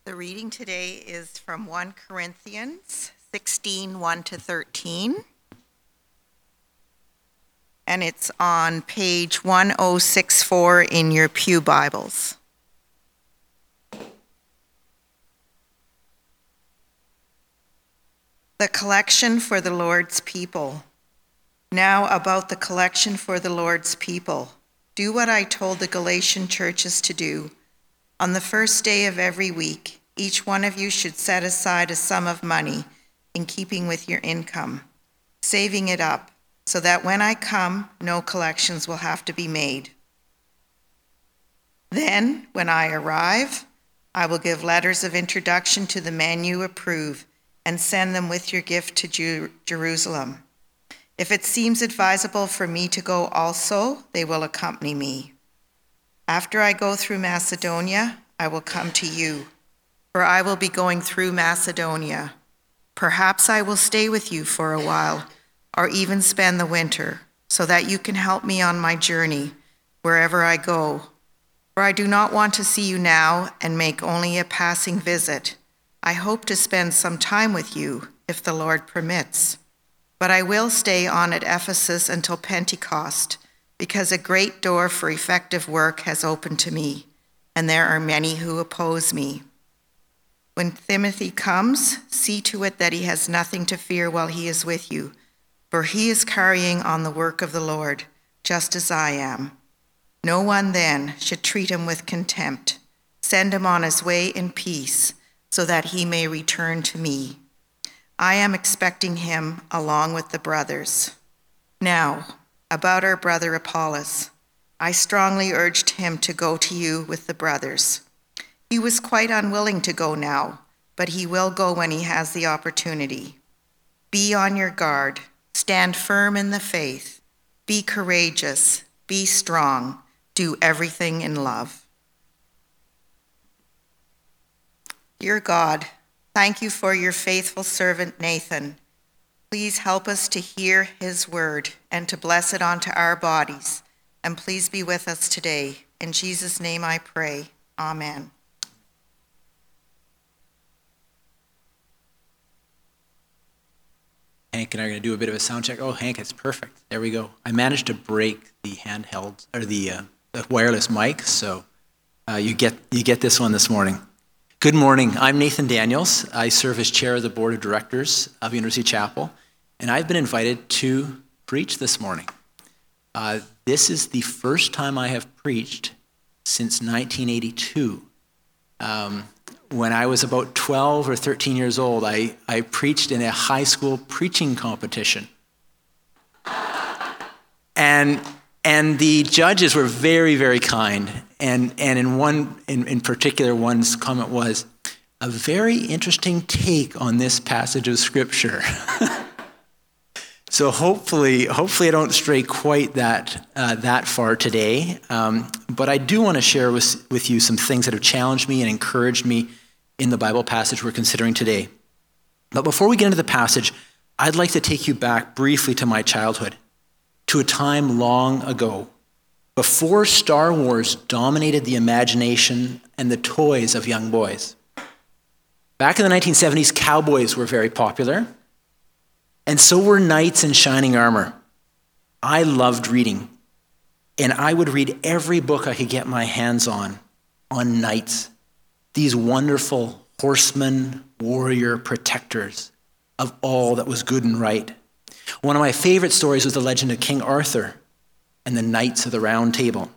The reading today is from 1 Corinthians 16, 1 to 13. And it's on page 1064 in your Pew Bibles. The collection for the Lord's people. Now about the collection for the Lord's people. Do what I told the Galatian churches to do. On the first day of every week, each one of you should set aside a sum of money in keeping with your income, saving it up, so that when I come, no collections will have to be made. Then, when I arrive, I will give letters of introduction to the men you approve and send them with your gift to Jerusalem. If it seems advisable for me to go also, they will accompany me. After I go through Macedonia, I will come to you, for I will be going through Macedonia. Perhaps I will stay with you for a while, or even spend the winter, so that you can help me on my journey wherever I go. For I do not want to see you now and make only a passing visit. I hope to spend some time with you, if the Lord permits. But I will stay on at Ephesus until Pentecost, because a great door for effective work has opened to me, and there are many who oppose me. When Timothy comes, see to it that he has nothing to fear while he is with you, for he is carrying on the work of the Lord, just as I am. No one then should treat him with contempt. Send him on his way in peace, so that he may return to me. I am expecting him along with the brothers. Now, about our brother Apollos, I strongly urged him to go to you with the brothers. He was quite unwilling to go now, but he will go when he has the opportunity. Be on your guard, stand firm in the faith, be courageous, be strong, do everything in love. Dear God, thank you for your faithful servant Nathan. Please help us to hear his word and to bless it onto our bodies. And please be with us today. In Jesus' name I pray. Amen. Hank and I are going to do a bit of a sound check. Oh, Hank, it's perfect. There we go. I managed to break the handheld or the wireless mic, so you get this one this morning. Good morning. I'm Nathan Daniels. I serve as chair of the board of directors of University Chapel, and I've been invited to preach this morning. This is the first time I have preached since 1982. When I was about 12 or 13 years old, I preached in a high school preaching competition. And the judges were very, very kind. And in particular, one's comment was, a very interesting take on this passage of Scripture. So hopefully I don't stray quite that far today. But I do want to share with you some things that have challenged me and encouraged me in the Bible passage we're considering today. But before we get into the passage, I'd like to take you back briefly to my childhood, to a time long ago, before Star Wars dominated the imagination and the toys of young boys. Back in the 1970s, cowboys were very popular, and so were knights in shining armor. I loved reading, and I would read every book I could get my hands on knights, these wonderful horsemen, warrior protectors of all that was good and right. One of my favorite stories was the legend of King Arthur and the Knights of the Round Table.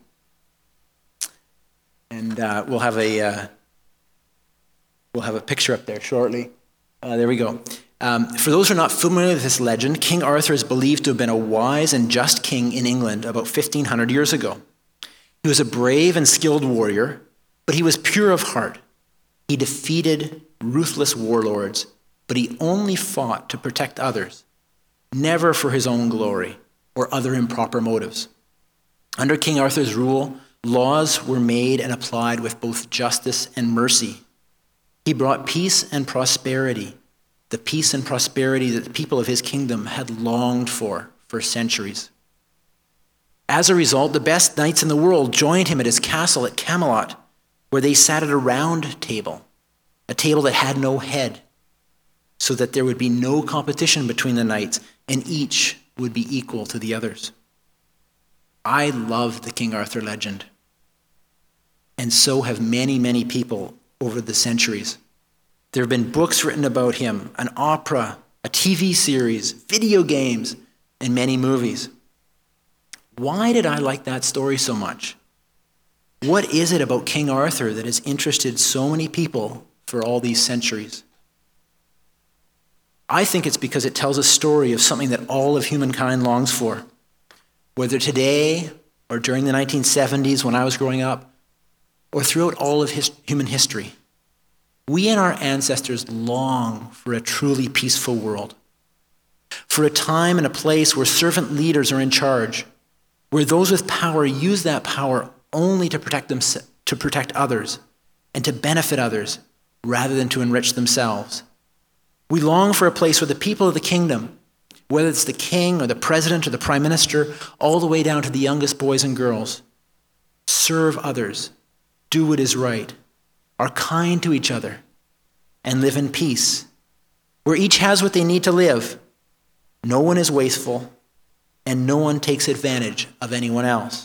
And we'll have a picture up there shortly. There we go. For those who are not familiar with this legend, King Arthur is believed to have been a wise and just king in England about 1,500 years ago. He was a brave and skilled warrior, but he was pure of heart. He defeated ruthless warlords, but he only fought to protect others, never for his own glory or other improper motives. Under King Arthur's rule, laws were made and applied with both justice and mercy. He brought peace and prosperity, the peace and prosperity that the people of his kingdom had longed for centuries. As a result, the best knights in the world joined him at his castle at Camelot, where they sat at a round table, a table that had no head, so that there would be no competition between the knights, and each would be equal to the others. I love the King Arthur legend, and so have many, many people over the centuries. There have been books written about him, an opera, a TV series, video games, and many movies. Why did I like that story so much? What is it about King Arthur that has interested so many people for all these centuries? I think it's because it tells a story of something that all of humankind longs for. Whether today or during the 1970s when I was growing up, or throughout all of human history, we and our ancestors long for a truly peaceful world, for a time and a place where servant leaders are in charge, where those with power use that power only to protect others and to benefit others rather than to enrich themselves. We long for a place where the people of the kingdom, whether it's the king or the president or the prime minister, all the way down to the youngest boys and girls, serve others, do what is right, are kind to each other, and live in peace, where each has what they need to live. No one is wasteful, and no one takes advantage of anyone else.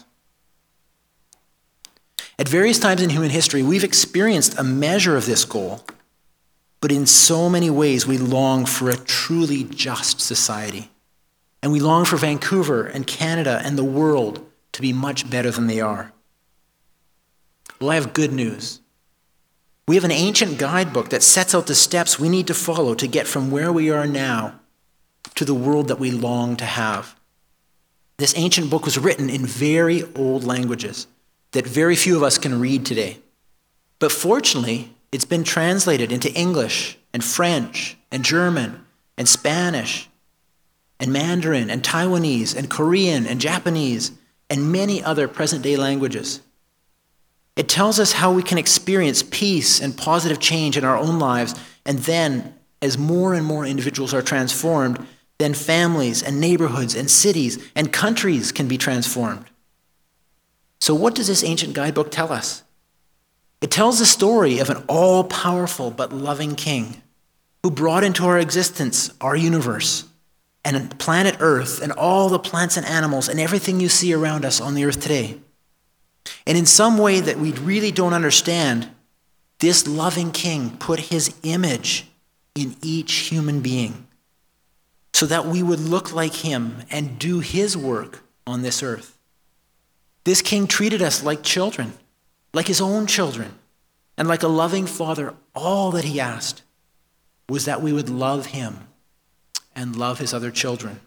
At various times in human history, we've experienced a measure of this goal, but in so many ways we long for a truly just society. And we long for Vancouver and Canada and the world to be much better than they are. Well, I have good news. We have an ancient guidebook that sets out the steps we need to follow to get from where we are now to the world that we long to have. This ancient book was written in very old languages that very few of us can read today. But fortunately, it's been translated into English and French and German and Spanish and Mandarin and Taiwanese and Korean and Japanese and many other present-day languages. It tells us how we can experience peace and positive change in our own lives, and then, as more and more individuals are transformed, then families and neighborhoods and cities and countries can be transformed. So what does this ancient guidebook tell us? It tells the story of an all-powerful but loving king who brought into our existence our universe and planet Earth and all the plants and animals and everything you see around us on the earth today. And in some way that we really don't understand, this loving king put his image in each human being so that we would look like him and do his work on this earth. This king treated us like children, like his own children, and like a loving father. All that he asked was that we would love him and love his other children.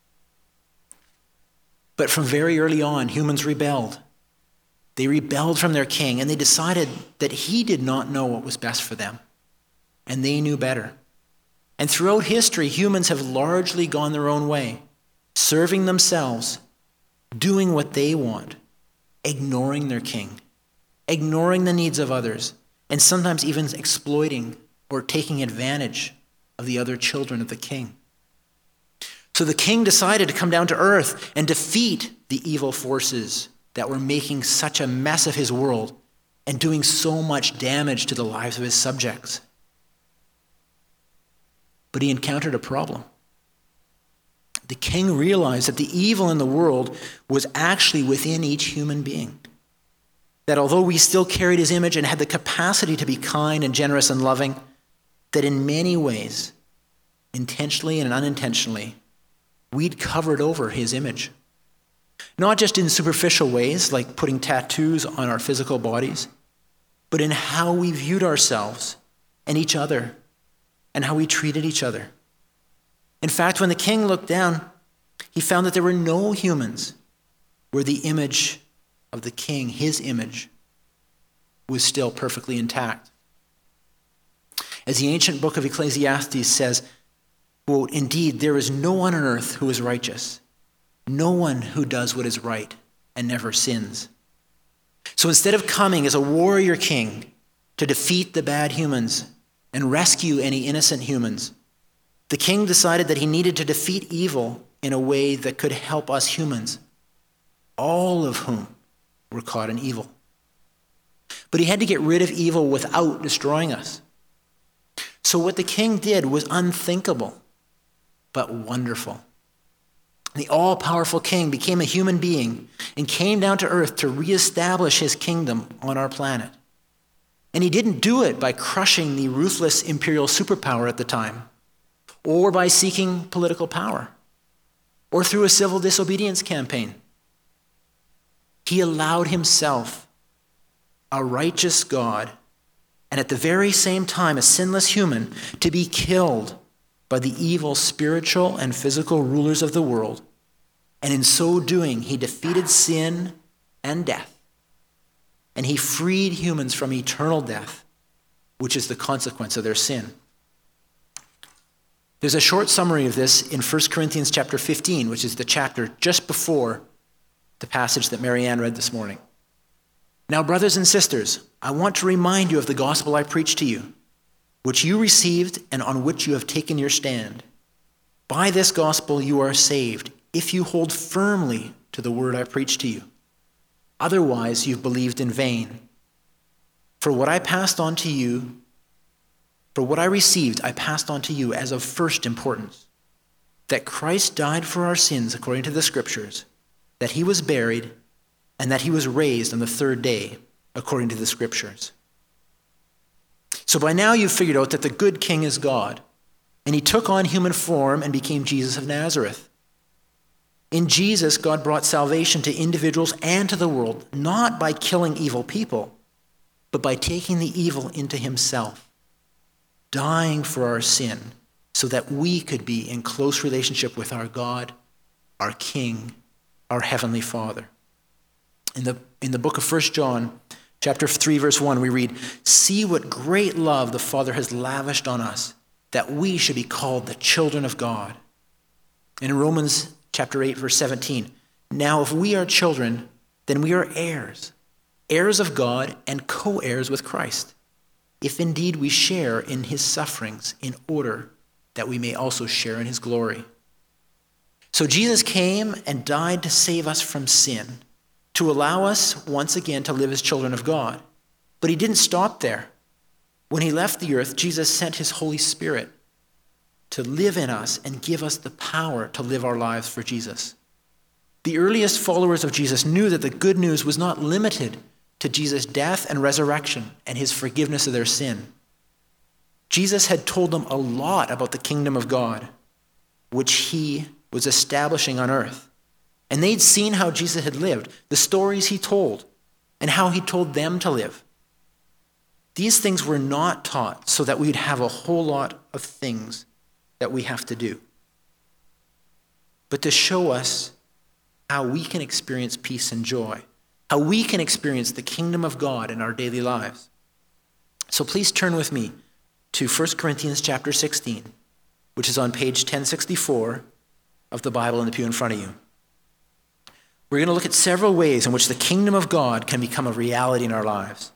But from very early on, humans rebelled. They rebelled from their king, and they decided that he did not know what was best for them, and they knew better. And throughout history, humans have largely gone their own way, serving themselves, doing what they want, ignoring their king, ignoring the needs of others, and sometimes even exploiting or taking advantage of the other children of the king. So the king decided to come down to earth and defeat the evil forces that were making such a mess of his world and doing so much damage to the lives of his subjects. But he encountered a problem. The king realized that the evil in the world was actually within each human being. That although we still carried his image and had the capacity to be kind and generous and loving, that in many ways, intentionally and unintentionally, we'd covered over his image. Not just in superficial ways, like putting tattoos on our physical bodies, but in how we viewed ourselves and each other and how we treated each other. In fact, when the king looked down, he found that there were no humans where the image of the king, his image, was still perfectly intact. As the ancient book of Ecclesiastes says, quote, "Indeed, there is no one on earth who is righteous, no one who does what is right and never sins." So instead of coming as a warrior king to defeat the bad humans and rescue any innocent humans, the king decided that he needed to defeat evil in a way that could help us humans, all of whom were caught in evil. But he had to get rid of evil without destroying us. So what the king did was unthinkable, but wonderful. The all-powerful king became a human being and came down to earth to reestablish his kingdom on our planet. And he didn't do it by crushing the ruthless imperial superpower at the time, or by seeking political power, or through a civil disobedience campaign. He allowed himself, a righteous God, and at the very same time a sinless human, to be killed by the evil spiritual and physical rulers of the world. And in so doing, he defeated sin and death. And he freed humans from eternal death, which is the consequence of their sin. There's a short summary of this in 1 Corinthians chapter 15, which is the chapter just before the passage that Marianne read this morning. Now, brothers and sisters, I want to remind you of the gospel I preached to you, which you received and on which you have taken your stand. By this gospel you are saved, if you hold firmly to the word I preached to you. Otherwise you've believed in vain. For what I received, I passed on to you as of first importance, that Christ died for our sins according to the Scriptures, that he was buried, and that he was raised on the third day according to the Scriptures. So by now you've figured out that the good king is God, and he took on human form and became Jesus of Nazareth. In Jesus, God brought salvation to individuals and to the world, not by killing evil people, but by taking the evil into himself, dying for our sin, so that we could be in close relationship with our God, our King, our Heavenly Father. In the book of 1 John, chapter 3, verse 1, we read, "See what great love the Father has lavished on us, that we should be called the children of God." And in Romans chapter 8, verse 17, "Now if we are children, then we are heirs, heirs of God and co-heirs with Christ, if indeed we share in his sufferings, in order that we may also share in his glory." So Jesus came and died to save us from sin, to allow us once again to live as children of God. But he didn't stop there. When he left the earth, Jesus sent his Holy Spirit to live in us and give us the power to live our lives for Jesus. The earliest followers of Jesus knew that the good news was not limited to Jesus' death and resurrection and his forgiveness of their sin. Jesus had told them a lot about the kingdom of God, which he was establishing on earth. And they'd seen how Jesus had lived, the stories he told, and how he told them to live. These things were not taught so that we'd have a whole lot of things that we have to do, but to show us how we can experience peace and joy, how we can experience the kingdom of God in our daily lives. So please turn with me to 1 Corinthians chapter 16, which is on page 1064 of the Bible in the pew in front of you. We're going to look at several ways in which the kingdom of God can become a reality in our lives.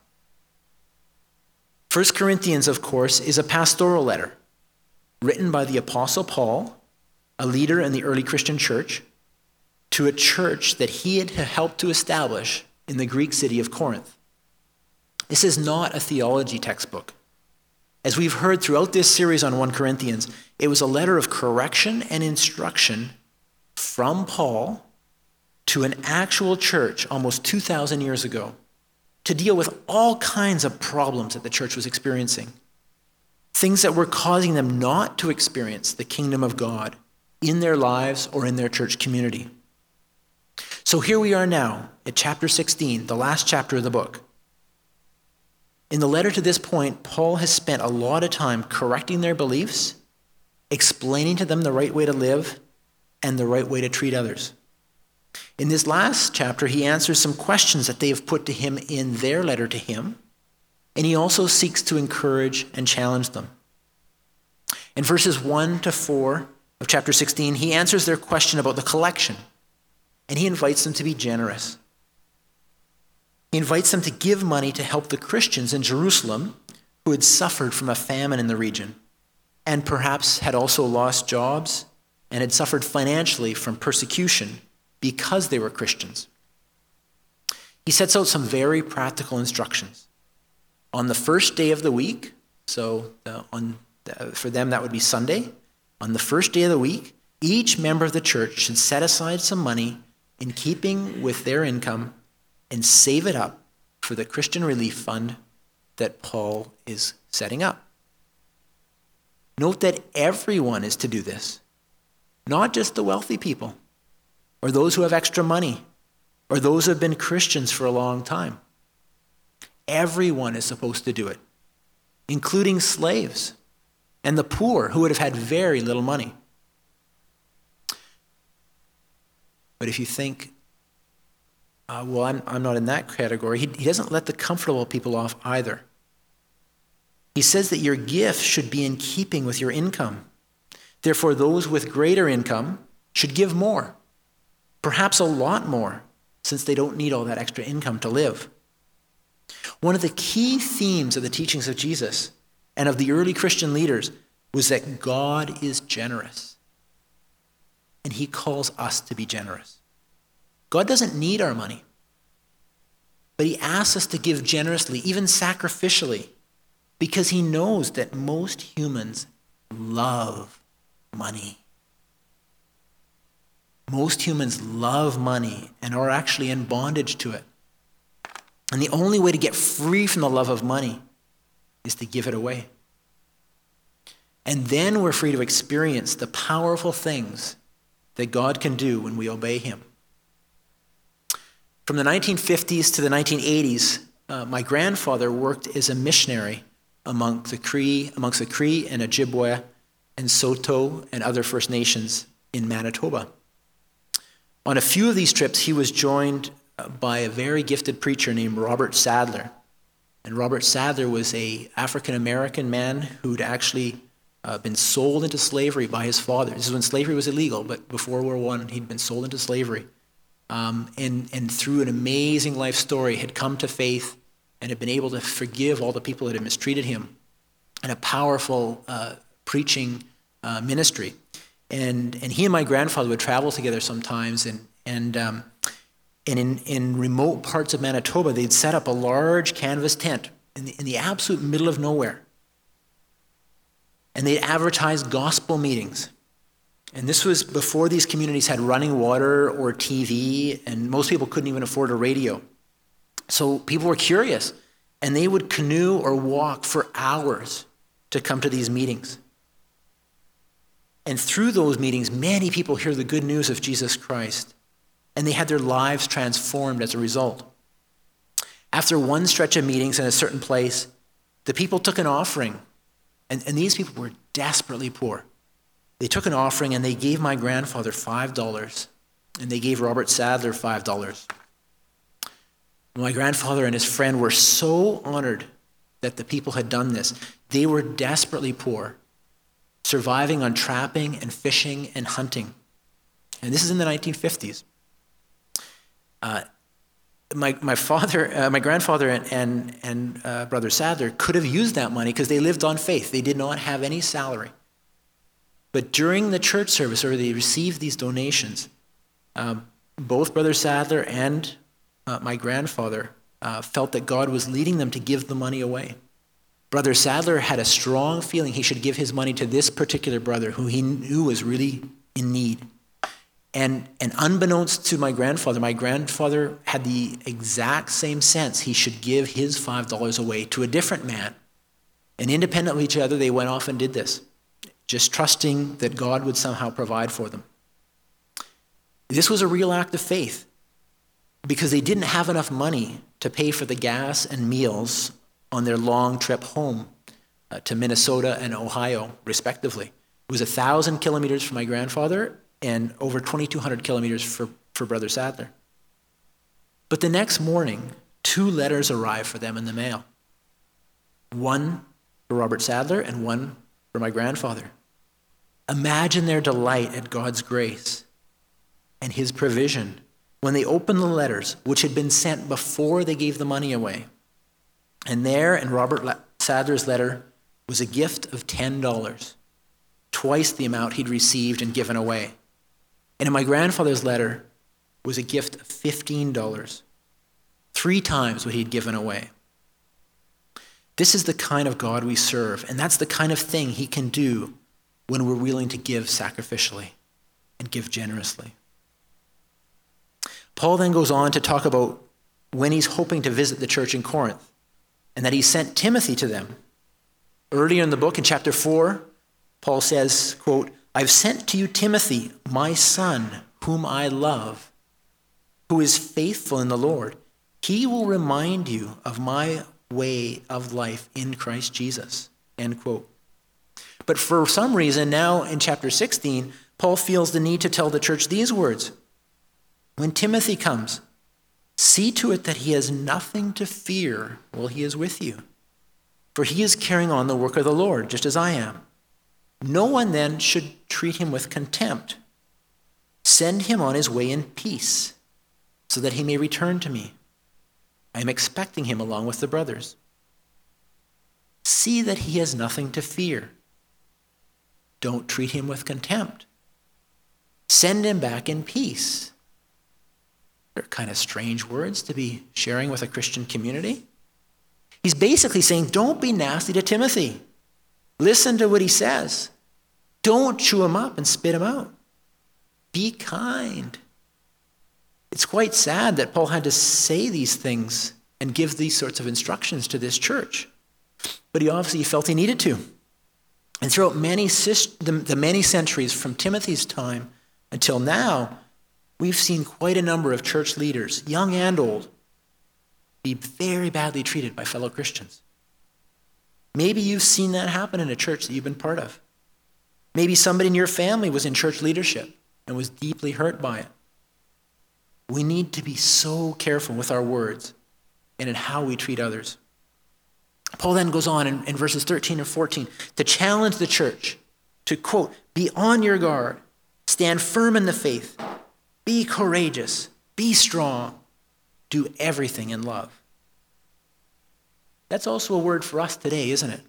1 Corinthians, of course, is a pastoral letter written by the Apostle Paul, a leader in the early Christian church, to a church that he had helped to establish in the Greek city of Corinth. This is not a theology textbook. As we've heard throughout this series on 1 Corinthians, it was a letter of correction and instruction from Paul to an actual church almost 2,000 years ago to deal with all kinds of problems that the church was experiencing, things that were causing them not to experience the kingdom of God in their lives or in their church community. So here we are now at chapter 16, the last chapter of the book. In the letter to this point, Paul has spent a lot of time correcting their beliefs, explaining to them the right way to live, and the right way to treat others. In this last chapter, he answers some questions that they have put to him in their letter to him, and he also seeks to encourage and challenge them. In verses 1 to 4 of chapter 16, he answers their question about the collection, and he invites them to be generous. He invites them to give money to help the Christians in Jerusalem who had suffered from a famine in the region, and perhaps had also lost jobs and had suffered financially from persecution because they were Christians. He sets out some very practical instructions. On the first day of the week, so on For them, that would be Sunday. On the first day of the week, each member of the church should set aside some money in keeping with their income and save it up for the Christian Relief Fund that Paul is setting up. Note that everyone is to do this, not just the wealthy people, or those who have extra money, or those who have been Christians for a long time. Everyone is supposed to do it, including slaves and the poor who would have had very little money. But if you think, well, I'm not in that category, he doesn't let the comfortable people off either. He says that your gift should be in keeping with your income. Therefore, those with greater income should give more, perhaps a lot more, since they don't need all that extra income to live. One of the key themes of the teachings of Jesus and of the early Christian leaders was that God is generous, and he calls us to be generous. God doesn't need our money, but he asks us to give generously, even sacrificially, because he knows that most humans love money. Most humans love money and are actually in bondage to it. And the only way to get free from the love of money is to give it away. And then we're free to experience the powerful things that God can do when we obey him. From the 1950s to the 1980s, my grandfather worked as a missionary amongst the Cree and Ojibwe and Saulteaux and other First Nations in Manitoba. On a few of these trips, he was joined by a very gifted preacher named Robert Sadler. And Robert Sadler was an African-American man who'd actually been sold into slavery by his father. This is when slavery was illegal, but before World War I, he'd been sold into slavery. And through an amazing life story, had come to faith and had been able to forgive all the people that had mistreated him, and a powerful preaching ministry. And he and my grandfather would travel together sometimes, and in remote parts of Manitoba, they'd set up a large canvas tent in the absolute middle of nowhere. And they'd advertise gospel meetings. And this was before these communities had running water or TV, and most people couldn't even afford a radio. So people were curious, and they would canoe or walk for hours to come to these meetings. And through those meetings, many people hear the good news of Jesus Christ, and they had their lives transformed as a result. After one stretch of meetings in a certain place, the people took an offering, and these people were desperately poor. They took an offering and they gave my grandfather $5, and they gave Robert Sadler $5. My grandfather and his friend were so honored that the people had done this. They were desperately poor, surviving on trapping and fishing and hunting. And this is in the 1950s. My grandfather and Brother Sadler could have used that money because they lived on faith. They did not have any salary. But during the church service, where they received these donations, both Brother Sadler and my grandfather felt that God was leading them to give the money away. Brother Sadler had a strong feeling he should give his money to this particular brother who he knew was really in need. And unbeknownst to my grandfather had the exact same sense he should give his $5 away to a different man. And independent of each other, they went off and did this, just trusting that God would somehow provide for them. This was a real act of faith because they didn't have enough money to pay for the gas and meals on their long trip home to Minnesota and Ohio, respectively. It was 1,000 kilometers for my grandfather and over 2,200 kilometers for Brother Sadler. But the next morning, 2 letters arrived for them in the mail. One for Robert Sadler and one for my grandfather. Imagine their delight at God's grace and his provision when they opened the letters, which had been sent before they gave the money away. And there in Robert Sadler's letter was a gift of $10, twice the amount he'd received and given away. And in my grandfather's letter was a gift of $15, 3 times what he'd given away. This is the kind of God we serve, and that's the kind of thing he can do when we're willing to give sacrificially and give generously. Paul then goes on to talk about when he's hoping to visit the church in Corinth, and that he sent Timothy to them. Earlier in the book, in chapter 4, Paul says, quote, "I've sent to you Timothy, my son, whom I love, who is faithful in the Lord. He will remind you of my way of life in Christ Jesus." End quote. But for some reason, now in chapter 16, Paul feels the need to tell the church these words. When Timothy comes, see to it that he has nothing to fear while he is with you. For he is carrying on the work of the Lord, just as I am. No one then should treat him with contempt. Send him on his way in peace, so that he may return to me. I am expecting him along with the brothers. See that he has nothing to fear. Don't treat him with contempt. Send him back in peace. They're kind of strange words to be sharing with a Christian community. He's basically saying, don't be nasty to Timothy. Listen to what he says. Don't chew him up and spit him out. Be kind. It's quite sad that Paul had to say these things and give these sorts of instructions to this church. But he obviously felt he needed to. And throughout the many centuries from Timothy's time until now, we've seen quite a number of church leaders, young and old, be very badly treated by fellow Christians. Maybe you've seen that happen in a church that you've been part of. Maybe somebody in your family was in church leadership and was deeply hurt by it. We need to be so careful with our words and in how we treat others. Paul then goes on in verses 13 and 14 to challenge the church to, quote, be on your guard, stand firm in the faith, be courageous, be strong, do everything in love. That's also a word for us today, isn't it?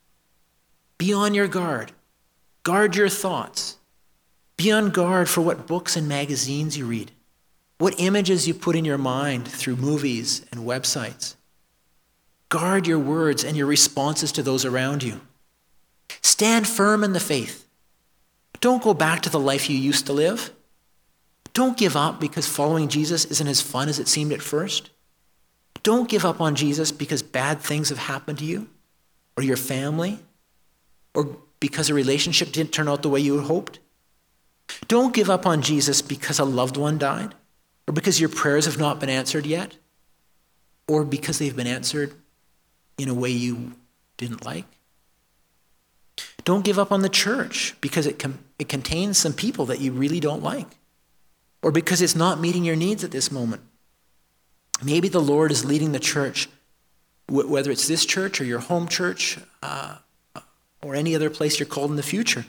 Be on your guard. Guard your thoughts. Be on guard for what books and magazines you read, what images you put in your mind through movies and websites. Guard your words and your responses to those around you. Stand firm in the faith. Don't go back to the life you used to live. Don't give up because following Jesus isn't as fun as it seemed at first. Don't give up on Jesus because bad things have happened to you or your family or because a relationship didn't turn out the way you had hoped. Don't give up on Jesus because a loved one died or because your prayers have not been answered yet or because they've been answered in a way you didn't like. Don't give up on the church because it contains some people that you really don't like, or because it's not meeting your needs at this moment. Maybe the Lord is leading the church, whether it's this church or your home church or any other place you're called in the future.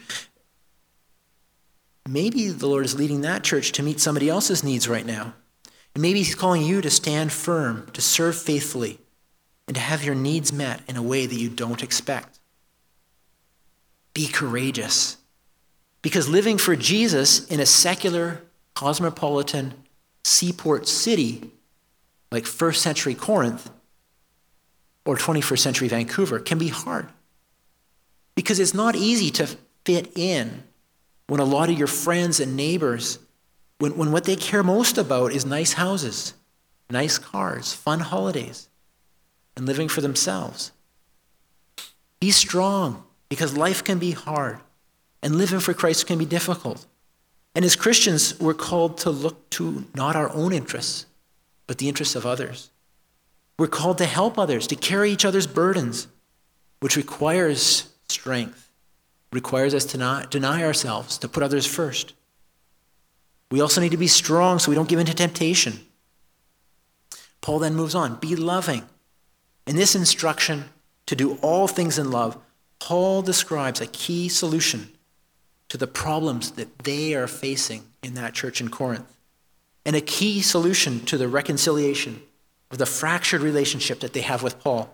Maybe the Lord is leading that church to meet somebody else's needs right now. And maybe he's calling you to stand firm, to serve faithfully, and to have your needs met in a way that you don't expect. Be courageous. Because living for Jesus in a secular, cosmopolitan seaport city like 1st century Corinth or 21st century Vancouver can be hard. Because it's not easy to fit in when a lot of your friends and neighbors, when what they care most about is nice houses, nice cars, fun holidays, and living for themselves. Be strong, because life can be hard, and living for Christ can be difficult. And as Christians, we're called to look to not our own interests, but the interests of others. We're called to help others, to carry each other's burdens, which requires strength, requires us to not deny ourselves, to put others first. We also need to be strong so we don't give in to temptation. Paul then moves on, be loving. In this instruction to do all things in love, Paul describes a key solution to the problems that they are facing in that church in Corinth, and a key solution to the reconciliation of the fractured relationship that they have with Paul.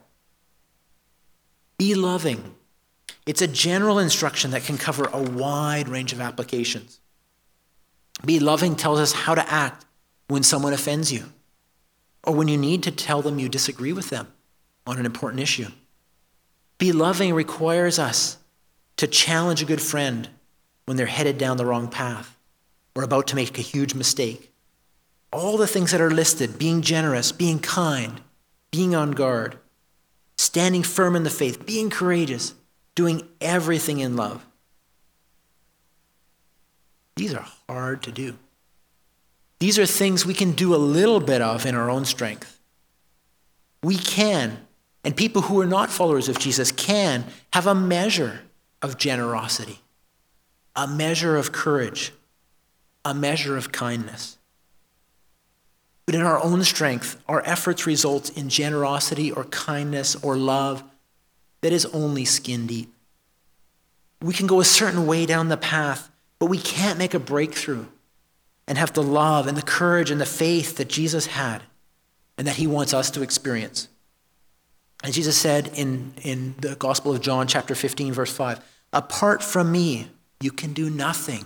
Be loving. It's a general instruction that can cover a wide range of applications. Be loving tells us how to act when someone offends you, or when you need to tell them you disagree with them on an important issue. Be loving requires us to challenge a good friend when they're headed down the wrong path or about to make a huge mistake. All the things that are listed, being generous, being kind, being on guard, standing firm in the faith, being courageous, doing everything in love. These are hard to do. These are things we can do a little bit of in our own strength. We can, and people who are not followers of Jesus can have a measure of generosity, a measure of courage, a measure of kindness. But in our own strength, our efforts result in generosity or kindness or love that is only skin deep. We can go a certain way down the path, but we can't make a breakthrough and have the love and the courage and the faith that Jesus had and that he wants us to experience. And Jesus said in the Gospel of John, chapter 15, verse 5, apart from me, you can do nothing.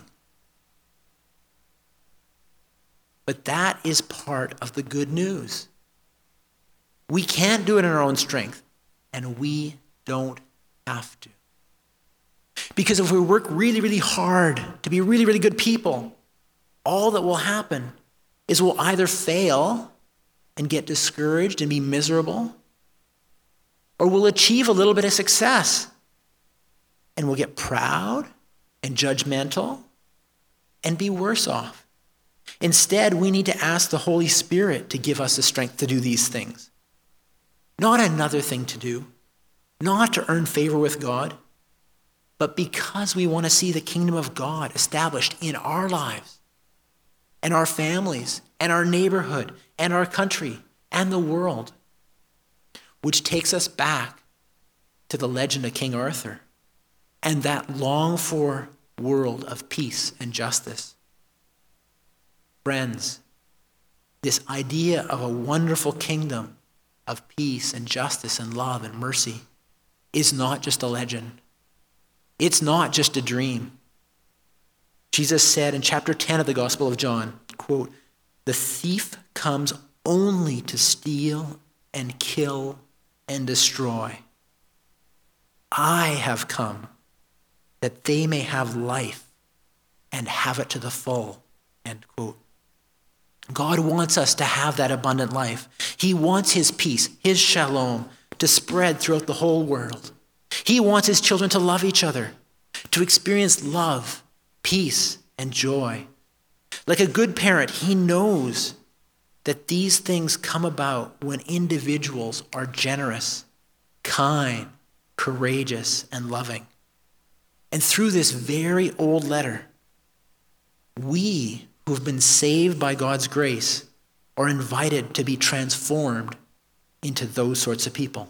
But that is part of the good news. We can't do it in our own strength, and we don't have to. Because if we work really, really hard to be really, really good people, all that will happen is we'll either fail and get discouraged and be miserable, or we'll achieve a little bit of success and we'll get proud and judgmental and be worse off. Instead, we need to ask the Holy Spirit to give us the strength to do these things. Not another thing to do, not to earn favor with God, but because we want to see the kingdom of God established in our lives and our families and our neighborhood and our country and the world, which takes us back to the legend of King Arthur and that longed-for world of peace and justice. Friends, this idea of a wonderful kingdom of peace and justice and love and mercy is not just a legend. It's not just a dream. Jesus said in chapter 10 of the Gospel of John, quote, "The thief comes only to steal and kill and destroy. I have come that they may have life and have it to the full," end quote. God wants us to have that abundant life. He wants his peace, his shalom, to spread throughout the whole world. He wants his children to love each other, to experience love, peace, and joy. Like a good parent, he knows that these things come about when individuals are generous, kind, courageous, and loving. And through this very old letter, we who have been saved by God's grace are invited to be transformed into those sorts of people.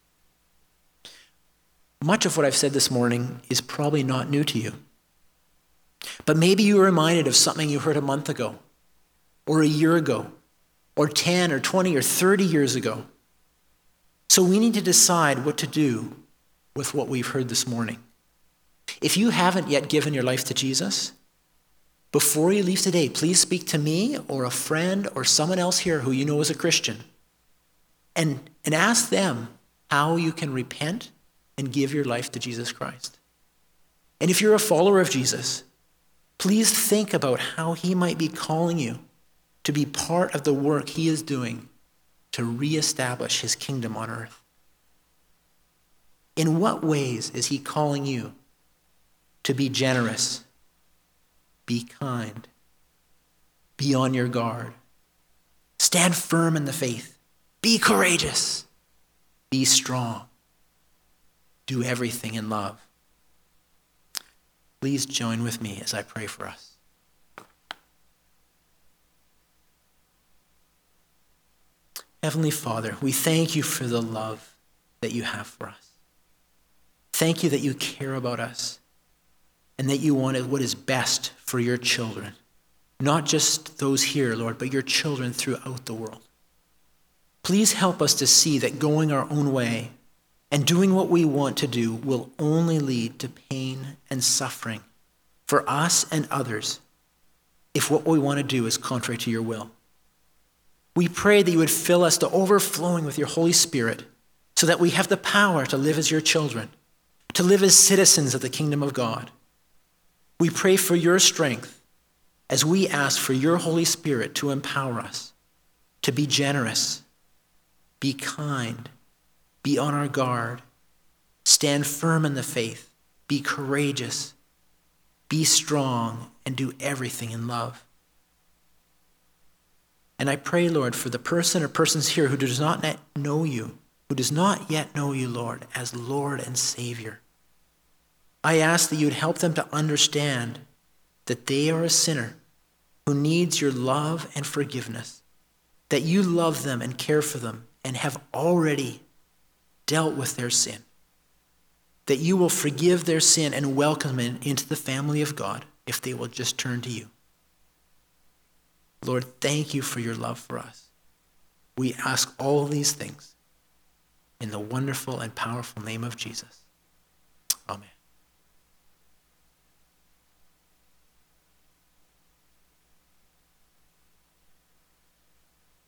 Much of what I've said this morning is probably not new to you. But maybe you were reminded of something you heard a month ago, or a year ago, or 10 or 20 or 30 years ago. So we need to decide what to do with what we've heard this morning. If you haven't yet given your life to Jesus, before you leave today, please speak to me or a friend or someone else here who you know is a Christian and ask them how you can repent and give your life to Jesus Christ. And if you're a follower of Jesus, please think about how he might be calling you to be part of the work he is doing to reestablish his kingdom on earth. In what ways is he calling you to be generous, be kind, be on your guard, stand firm in the faith, be courageous, be strong, do everything in love? Please join with me as I pray for us. Heavenly Father, we thank you for the love that you have for us. Thank you that you care about us and that you want what is best for your children, not just those here, Lord, but your children throughout the world. Please help us to see that going our own way and doing what we want to do will only lead to pain and suffering for us and others if what we want to do is contrary to your will. We pray that you would fill us to overflowing with your Holy Spirit so that we have the power to live as your children, to live as citizens of the kingdom of God. We pray for your strength as we ask for your Holy Spirit to empower us to be generous, be kind, be on our guard, stand firm in the faith, be courageous, be strong, and do everything in love. And I pray, Lord, for the person or persons here who does not yet know you, Lord, as Lord and Savior. I ask that you would help them to understand that they are a sinner who needs your love and forgiveness, that you love them and care for them and have already dealt with their sin, that you will forgive their sin and welcome them into the family of God if they will just turn to you. Lord, thank you for your love for us. We ask all these things in the wonderful and powerful name of Jesus. Amen.